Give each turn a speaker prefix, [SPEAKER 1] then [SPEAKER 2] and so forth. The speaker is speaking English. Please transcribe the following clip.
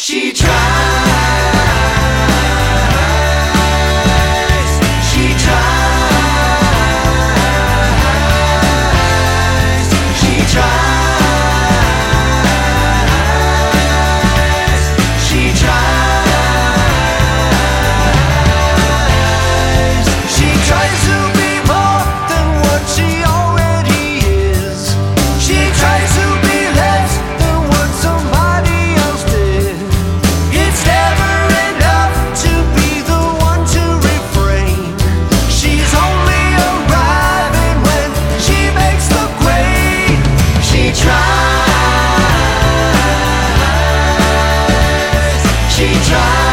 [SPEAKER 1] She tries, she tries, she tries, she tries. She tries to be more than what she already is. She tries to be less than what somebody else did. It's never enough to be the one to refrain. She's only arriving when she makes the grade. She tries, she tries.